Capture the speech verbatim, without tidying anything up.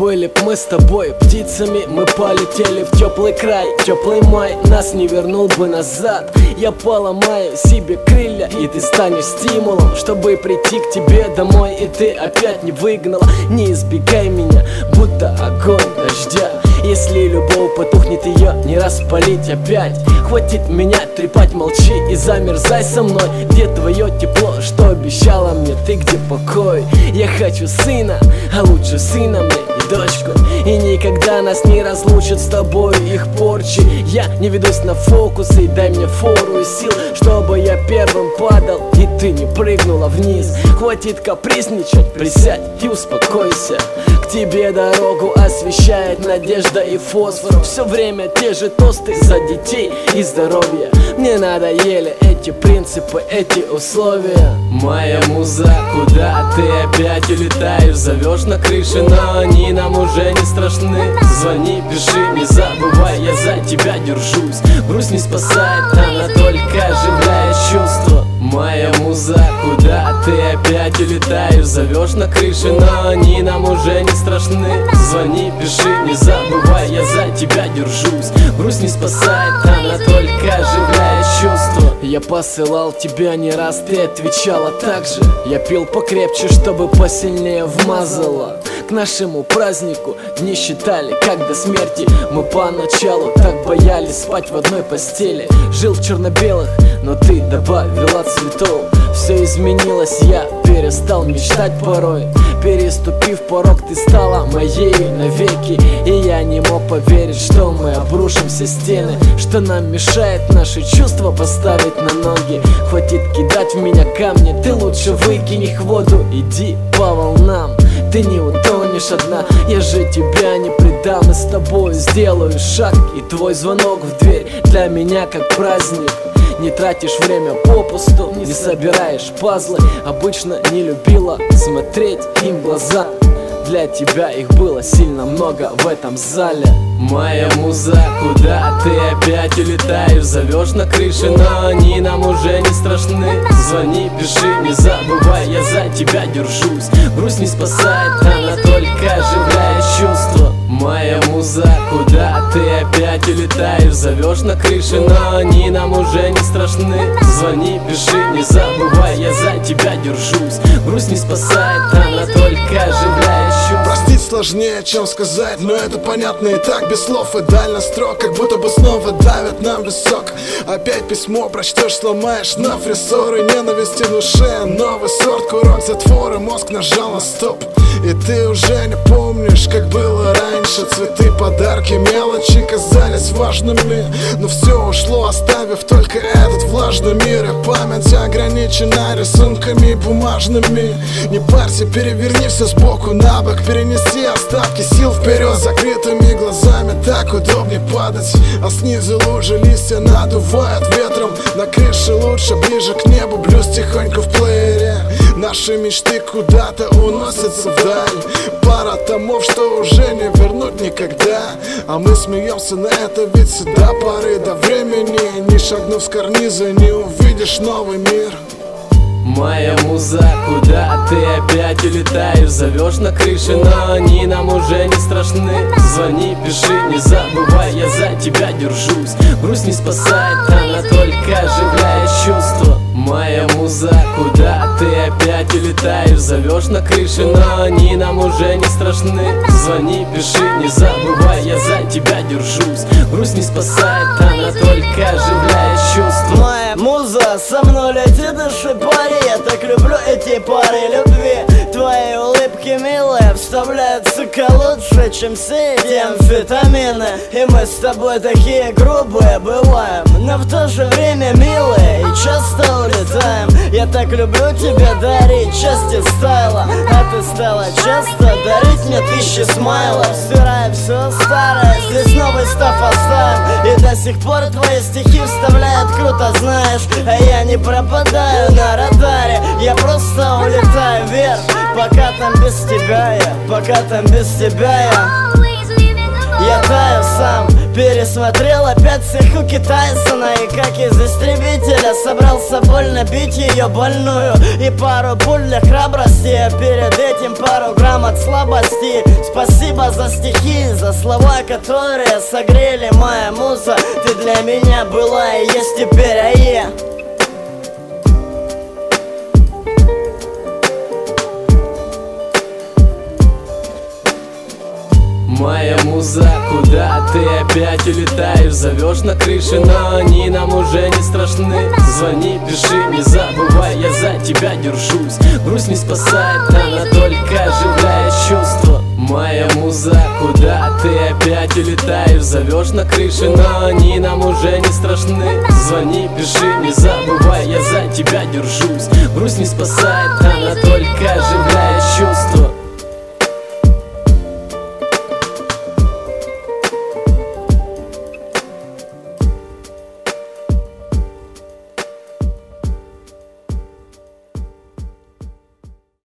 Были б мы с тобой птицами, мы полетели в теплый край. Теплый май нас не вернул бы назад. Я поломаю себе крылья, и ты станешь стимулом, чтобы прийти к тебе домой. И ты опять не выгнала, не избегай меня, будто огонь дождя. Если любовь потухнет, ее не распалить опять. Хватит меня трепать, молчи и замерзай со мной. Где твое тепло, что обещала мне ты, где покой? Я хочу сына, а лучше сына мне и дочку. И никогда нас не разлучат с тобой их порчи. Я не ведусь на фокусы, дай мне фору и сил, чтобы я первым падал и ты не прыгнула вниз. Хватит капризничать, присядь и успокойся. К тебе дорогу освещает надежда и фосфор. Все время те же тосты за детей и здоровье. Мне надоели эти принципы, эти условия. Моя муза, куда ты опять улетаешь? Зовешь на крыше, но они нам уже не страшны. Звони, пиши, не забывай, я за тебя держусь. Грусть не спасает, она только оживляет чувства. Моя муза, куда ты опять улетаешь? Зовешь на крыше, но они нам уже не страшны. Звони, пиши, не забывай, я за тебя держусь. Грусть не спасает, она только оживляет чувства. Я посылал тебя не раз, ты отвечала так же. Я пил покрепче, чтобы посильнее вмазала. К нашему празднику дни считали, как до смерти. Мы поначалу так боялись спать в одной постели. Жил в черно-белых, но ты добавила цветов. Все изменилось, я перестал мечтать порой. Переступив порог, ты стала моей навеки. И я не мог поверить, что мы обрушим все стены, что нам мешает наши чувства поставить на ноги. Хватит кидать в меня камни, ты лучше выкинь их в воду. Иди по волнам, ты не утонешь одна. Я же тебя не предам, и с тобой сделаю шаг. И твой звонок в дверь для меня как праздник. Не тратишь время попусту, не собираешь пазлы. Обычно не любила смотреть им в глаза. Для тебя их было сильно много в этом зале. Моя муза, куда ты опять улетаешь? Зовешь на крыше, но они нам уже не страшны. Звони, пиши, не забывай, я за тебя держусь. Грусть не спасает, она только оживляет чувства. Моя муза, куда ты опять улетаешь? Зовешь на крыше, но они нам уже не страшны. Звони, пиши, не забывай, я за тебя держусь. Грусть не спасает, она только оживляет чувства. Простить сложнее, чем сказать, но это понятно и так, без слов и дальнострок. Как будто бы снова давят нам висок. Опять письмо прочтешь, сломаешь на фрессоры. Ненависти в душе, новый сорт, курок затвора. Мозг нажал на стоп, и ты уже не помнишь, как было раньше. Цветы, подарки, мелочи казались важными, но все ушло, оставив только этот влажный мир. И память ограничена рисунками бумажными. Не парься, переверни все сбоку на бок. Перенеси остатки сил вперед, закрытыми глазами так удобнее падать. А снизу лужи, листья надувают ветром. На крыше лучше, ближе к небу, блюз тихонько в плеере. Наши мечты куда-то уносятся вдаль. Пара томов, что уже не вернуть никогда. А мы смеемся на это, ведь до поры до времени. Не шагнув с карниза, не увидишь новый мир. Моя муза, куда ты опять улетаешь? Зовешь на крыше, но они нам уже не страшны. Звони, пиши, не забывай, я за тебя держусь. Грусть не спасает, она только оживляет чувства. Моя муза, куда ты опять улетаешь? Зовешь на крыше, но они нам уже не страшны. Звони, пиши, не забывай, я за тебя держусь. Грусть не спасает, она только оживляет чувства. Моя муза со мной летит и шипари. Я так люблю эти пары любви. Твои улыбки милые вставляют, сука, лучше, чем все эти амфетамины. И мы с тобой такие грубые бываем, но в то же время милые и часто улетаем. Я так люблю тебя дарить части стайла, а ты стала часто дарить мне тысячи смайлов. Стираем все старое, здесь новый став оставим. И до сих пор твои стихи вставляют круто, знаешь. А я не пропадаю на радаре, я просто улетаю вверх. Пока там без тебя я, пока там без тебя я. Я таю сам, перестаю смотрел опять цеху Китайсона, и как из истребителя собрался больно бить ее больную. И пару пуль для храбрости, а перед этим пару грамм от слабости. Спасибо за стихи, за слова, которые согрели моя муза. Ты для меня была и есть теперь, а я моя муза, куда ты опять улетаешь? Зовешь на крыше, но они нам уже не страшны. Звони, пиши, не забывай, я за тебя держусь. Грусть не спасает, она только оживляет чувства. Моя муза, куда ты опять улетаешь? Зовешь на крыше, но они нам уже не страшны. Звони, пиши, не забывай, я за тебя держусь. Грусть не спасает, она только оживляет чувства.